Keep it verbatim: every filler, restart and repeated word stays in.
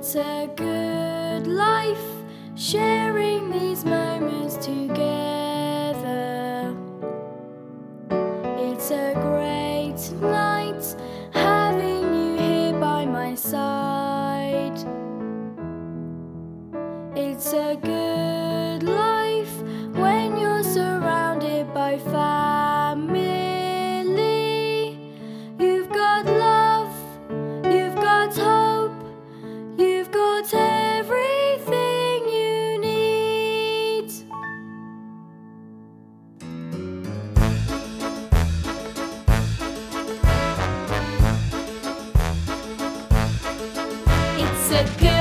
It's a good life, sharing these moments together. It's a great night, having you here by my side. It's a good life when you're surrounded by family. You've got love, you've got hope, you've got everything you need. It's a good